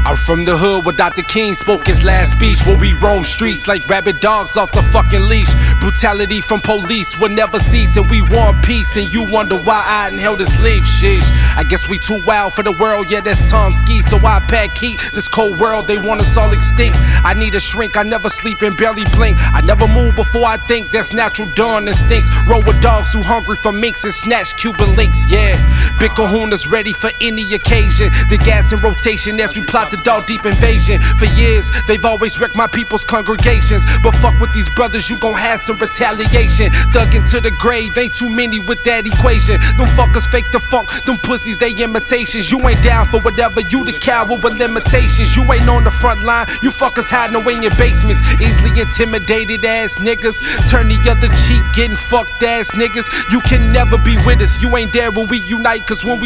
I'm from the hood where Dr. King spoke his last speech, where we roam streets like rabid dogs off the fucking leash. Brutality from police will never cease, and we want peace, and you wonder why I inhale this leaf. Sheesh, I guess we too wild for the world, yeah, that's Tom Ski. So I pack heat, this cold world, they want us all extinct. I need a shrink, I never sleep and barely blink. I never move before I think, that's natural dawn instincts. Roll with dogs who hungry for minks and snatch Cuban links, yeah. Big kahuna's ready for any occasion. The gas in rotation as we plot the dog deep invasion. For years, they've always wrecked my people's congregations, but fuck with these brothers, you gon' have some retaliation. Dug into the grave, ain't too many with that equation. Them fuckers fake the funk, them pussies, they imitations. You ain't down for whatever, you the coward with limitations. You ain't on the front line, you fuckers hiding away in your basements. Easily intimidated ass niggas, turn the other cheek, getting fucked ass niggas. You can never be with us, you ain't there when we unite, cause when we